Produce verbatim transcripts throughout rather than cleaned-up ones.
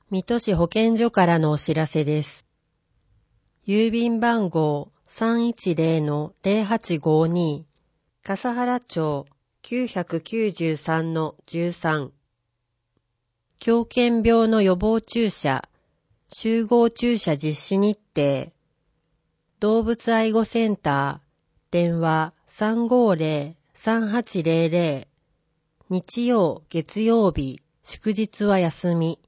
水戸市保健所からのお知らせです。郵便番号 さんいちゼロのゼロはちごに 笠原町 きゅうきゅうさんのじゅうさん 狂犬病の予防注射集合注射実施日程動物愛護センター電話 さんごゼロ さんはちゼロゼロ 日曜月曜日祝日は休み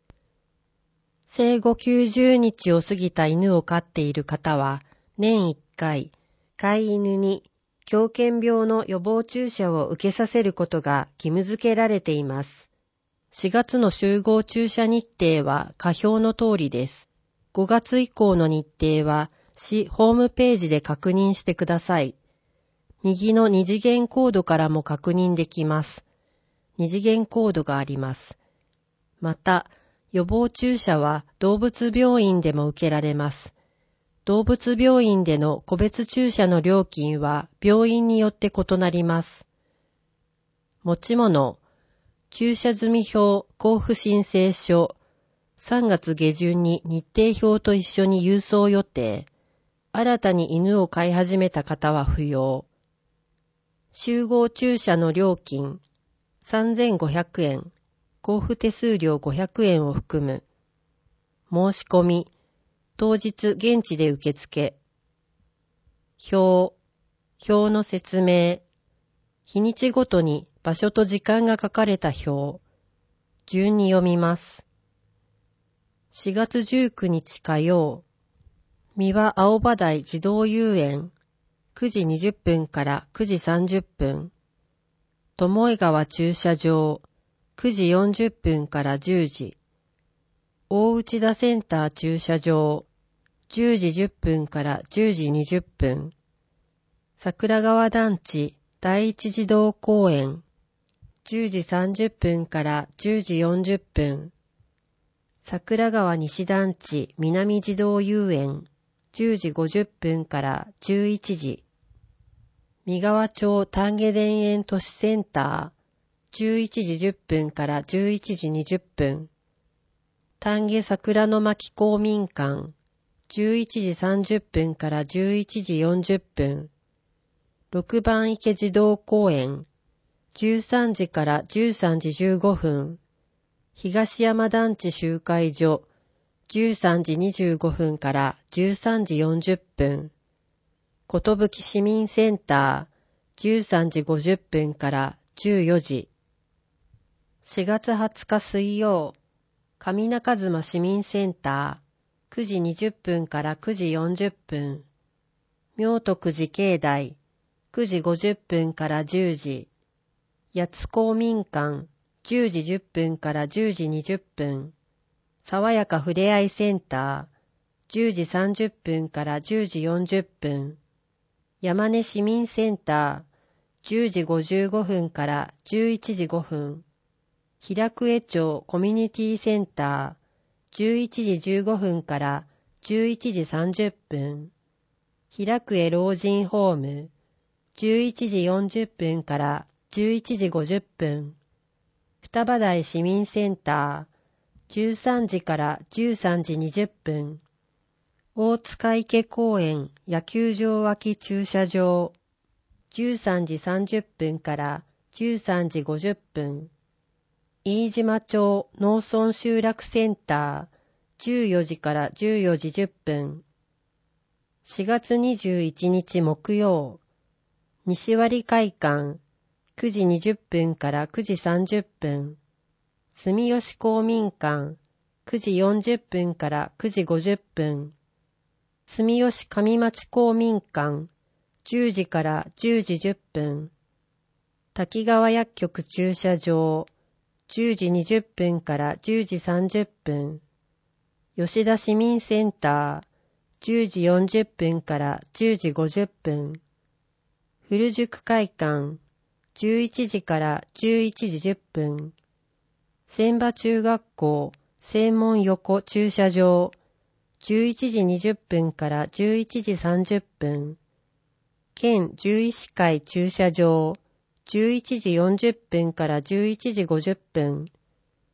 生後きゅうじゅうにちを過ぎた犬を飼っている方は、年いっかい、飼い犬に狂犬病の予防注射を受けさせることが義務付けられています。しがつの集合注射日程は下表の通りです。ごがつ以降の日程は、市ホームページで確認してください。右の二次元コードからも確認できます。二次元コードがあります。また、予防注射は動物病院でも受けられます。動物病院での個別注射の料金は病院によって異なります。持ち物、注射済表交付申請書、さんがつ下旬に日程表と一緒に郵送予定。新たに犬を飼い始めた方は不要。集合注射の料金、さんぜんごひゃくえん。交付手数料ごひゃくえんを含む。申し込み、当日現地で受付。表、表の説明。日にちごとに場所と時間が書かれた表。順に読みます。しがつじゅうくにち火曜。三輪青葉台児童遊園。くじにじゅっぷんからくじさんじゅっぷん。巴川駐車場。くじよんじゅっぷんからじゅうじ。大内田センター駐車場。じゅうじじゅっぷんからじゅうじにじゅっぷん。桜川団地第一児童公園。じゅうじさんじゅっぷんからじゅうじよんじゅっぷん。桜川西団地南児童遊園。じゅうじごじゅっぷんからじゅういちじ。三川町丹下田園都市センター。じゅういちじじゅっぷんからじゅういちじにじゅっぷん。丹下桜の巻公民館。じゅういちじさんじゅっぷんからじゅういちじよんじゅっぷん。六番池児童公園。じゅうさんじからじゅうさんじじゅうごふん。東山団地集会所。じゅうさんじにじゅうごふんからじゅうさんじよんじゅっぷん。ことぶき市民センター。じゅうさんじごじゅっぷんからじゅうよじ。しがつはつか水曜、上中妻市民センター、くじにじゅっぷんからくじよんじゅっぷん。明徳寺境内、くじごじゅっぷんからじゅうじ。八津公民館、じゅうじじゅっぷんからじゅうじにじゅっぷん。爽やかふれあいセンター、じゅうじさんじゅっぷんからじゅうじよんじゅっぷん。山根市民センター、じゅうじごじゅうごふんからじゅういちじごふん。平久江町コミュニティセンター、じゅういちじじゅうごふんからじゅういちじさんじゅっぷん。平久江老人ホーム、じゅういちじよんじゅっぷんからじゅういちじごじゅっぷん。双葉台市民センター、じゅうさんじからじゅうさんじにじゅっぷん。大塚池公園野球場脇駐車場、じゅうさんじさんじゅっぷんからじゅうさんじごじゅっぷん。飯島町農村集落センター、じゅうよじからじゅうよじじゅっぷん。しがつにじゅういちにち木曜、西割会館、くじにじゅっぷんからくじさんじゅっぷん。住吉公民館、くじよんじゅっぷんからくじごじゅっぷん。住吉上町公民館、じゅうじからじゅうじじゅっぷん。滝川薬局駐車場、じゅうじにじゅっぷんからじゅうじさんじゅっぷん。吉田市民センター、じゅうじよんじゅっぷんからじゅうじごじゅっぷん。古宿会館、じゅういちじからじゅういちじじゅっぷん。千葉中学校、正門横駐車場、じゅういちじにじゅっぷんからじゅういちじさんじゅっぷん。県獣医師会駐車場、じゅういちじよんじゅっぷんからじゅういちじごじゅっぷん。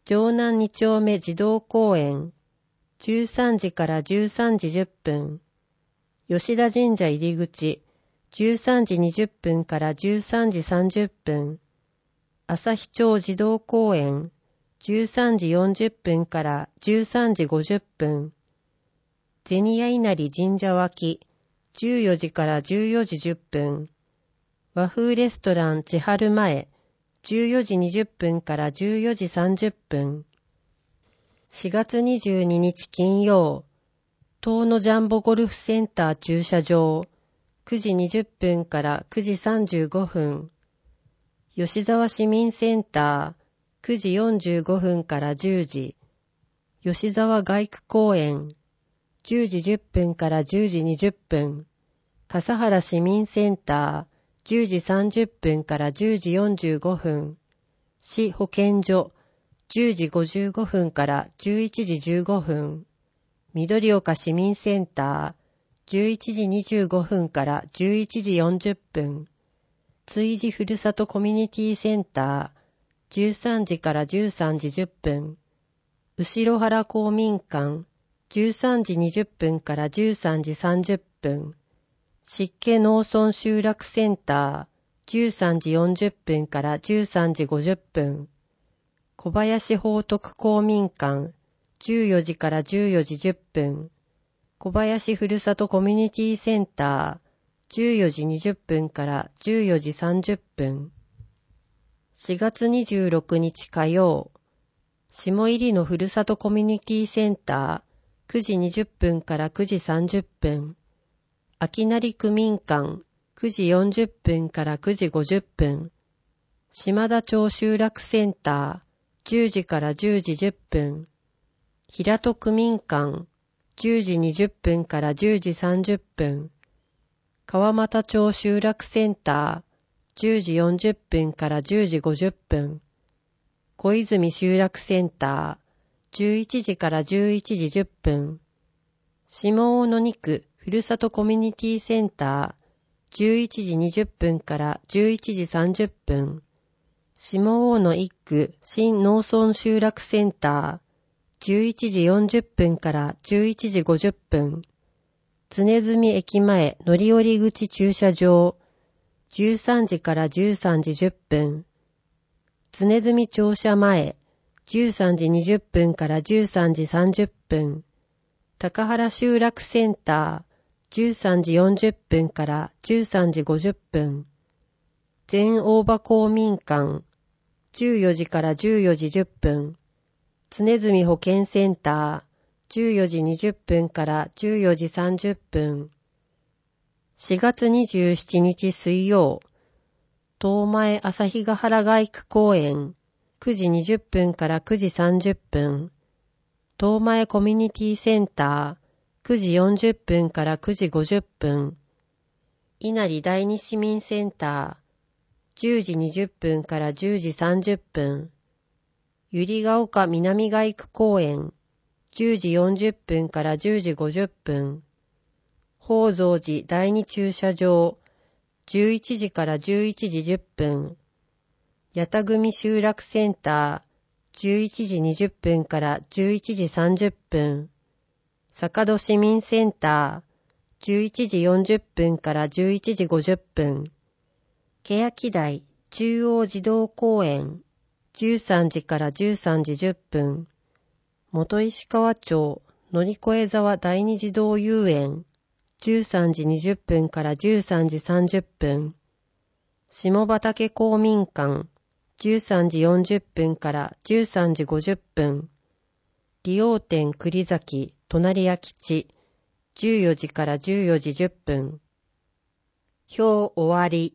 城南に丁目児童公園、じゅうさんじからじゅうさんじじゅっぷん。吉田神社入り口、じゅうさんじにじゅっぷんからじゅうさんじさんじゅっぷん。旭町児童公園、じゅうさんじよんじゅっぷんからじゅうさんじごじゅっぷん。銭谷稲荷神社脇、じゅうよじからじゅうよじじゅっぷん。和風レストラン千春前、じゅうよじにじゅっぷんからじゅうよじさんじゅっぷん。しがつにじゅうににち金曜、遠野ジャンボゴルフセンター駐車場、くじにじゅっぷんからくじさんじゅうごふん。吉沢市民センター、くじよんじゅうごふんからじゅうじ。吉沢街区公園、じゅうじじゅっぷんからじゅうじにじゅっぷん。笠原市民センター、じゅうじさんじゅっぷんからじゅうじよんじゅうごふん。市保健所、じゅうじごじゅうごふんからじゅういちじじゅうごふん。緑岡市民センター、じゅういちじにじゅうごふんからじゅういちじよんじゅっぷん。築地ふるさとコミュニティセンター、じゅうさんじからじゅうさんじじゅっぷん。後原公民館、じゅうさんじにじゅっぷんからじゅうさんじさんじゅっぷん。湿気農村集落センター、じゅうさんじよんじゅっぷんからじゅうさんじごじゅっぷん。小林報徳公民館、じゅうよじからじゅうよじじゅっぷん。小林ふるさとコミュニティセンター、じゅうよじにじゅっぷんからじゅうよじさんじゅっぷん。しがつにじゅうろくにち火曜、下入のふるさとコミュニティセンター、くじにじゅっぷんからくじさんじゅっぷん。秋成区民館、くじよんじゅっぷんからくじごじゅっぷん。島田町集落センター、じゅうじからじゅうじじゅっぷん。平戸区民館、じゅうじにじゅっぷんからじゅうじさんじゅっぷん。川俣町集落センター、じゅうじよんじゅっぷんからじゅうじごじゅっぷん。小泉集落センター、じゅういちじからじゅういちじじゅっぷん。下大野に区ふるさとコミュニティセンター、じゅういちじにじゅっぷんからじゅういちじさんじゅっぷん。下大野一区新農村集落センター、じゅういちじよんじゅっぷんからじゅういちじごじゅっぷん。常住駅前乗り降り口駐車場、じゅうさんじからじゅうさんじじゅっぷん。常住庁舎前、じゅうさんじにじゅっぷんからじゅうさんじさんじゅっぷん。高原集落センター、じゅうさんじよんじゅっぷんからじゅうさんじごじゅっぷん。全大場公民館、じゅうよじからじゅうよじじゅっぷん。常住保健センター、じゅうよじにじゅっぷんからじゅうよじさんじゅっぷん。しがつにじゅうしちにち水曜、東前旭ヶ原街区公園、くじにじゅっぷんからくじさんじゅっぷん。東前コミュニティセンター、くじよんじゅっぷんからくじごじゅっぷん。稲荷第二市民センター、じゅうじにじゅっぷんからじゅうじさんじゅっぷん。百合ヶ丘南街区公園、じゅうじよんじゅっぷんからじゅうじごじゅっぷん。宝蔵寺第二駐車場、じゅういちじからじゅういちじじゅっぷん。八田組集落センター、じゅういちじにじゅっぷんからじゅういちじさんじゅっぷん。坂戸市民センター、じゅういちじよんじゅっぷんからじゅういちじごじゅっぷん。欅台中央児童公園、じゅうさんじからじゅうさんじじゅっぷん。元石川町乗越沢第二児童遊園、じゅうさんじにじゅっぷんからじゅうさんじさんじゅっぷん。下畑公民館、じゅうさんじよんじゅっぷんからじゅうさんじごじゅっぷん。利用店栗崎隣屋吉、じゅうよじからじゅうよじじゅっぷん。表終わり。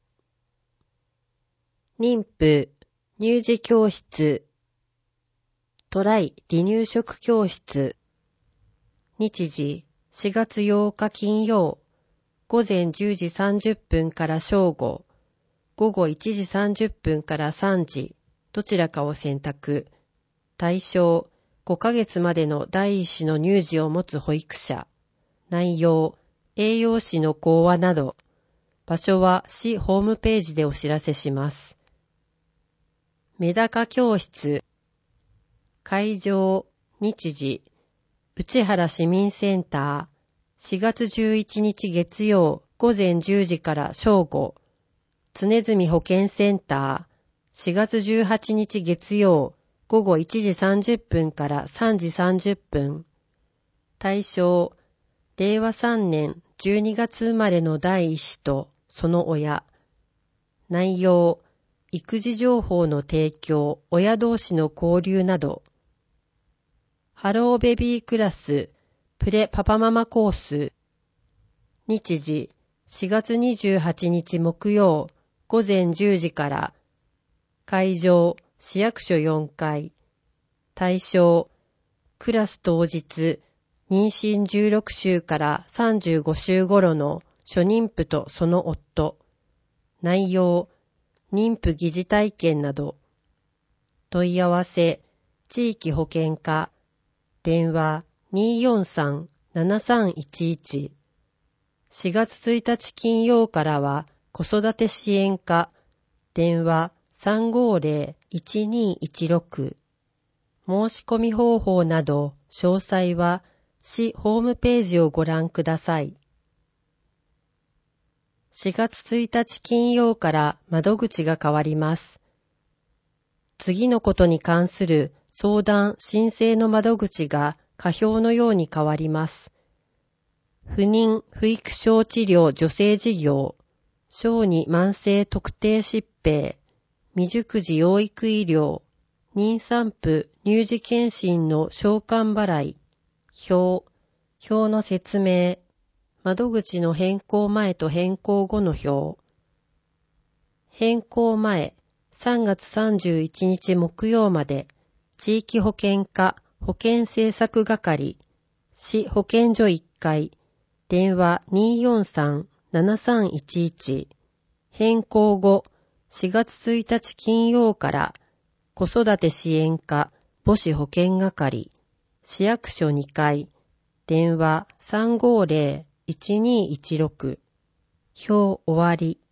妊婦、乳児教室。トライ離乳食教室。日時、しがつようか金曜、午前じゅうじさんじゅっぷんから正午、午後いちじさんじゅっぷんからさんじ、どちらかを選択。対象、ごかげつまでの第一子の乳児を持つ保育者。内容、栄養士の講話など。場所は市ホームページでお知らせします。メダカ教室。 会場、日時、内原市民センター、しがつじゅういちにち月曜午前じゅうじから正午、常住保健センター、しがつじゅうはちにち月曜午後いちじさんじゅっぷんからさんじさんじゅっぷん。対象、れいわさんねんじゅうにがつ生まれの第一子とその親。内容、育児情報の提供、親同士の交流など。ハローベビークラス、プレパパママコース。日時、しがつにじゅうはちにち木曜午前じゅうじから。会場、市役所よんかい。対象、クラス当日、妊娠じゅうろくしゅうからさんじゅうごしゅう頃の初妊婦とその夫。内容、妊婦疑似体験など。問い合わせ、地域保健課。電話 にーよんさん ななさんいちいち。しがつついたち金曜からは子育て支援課。電話 さんごーぜろ いちにーいちろく。申し込み方法など詳細は市ホームページをご覧ください。しがつついたち金曜から窓口が変わります。次のことに関する相談・申請の窓口が下表のように変わります。不妊・不育症治療助成事業、小児慢性特定疾病、未熟児養育医療、妊産婦乳児健診の償還払い、表、表の説明、窓口の変更前と変更後の表。変更前、さんがつさんじゅういちにち木曜まで、地域保健課保健政策係、市保健所いっかい、電話 にーよんさん ななさんいちいち。変更後、しがつついたち金曜から、子育て支援課母子保健係、市役所にかい、電話 さんごーぜろ いちにーいちろく。表終わり。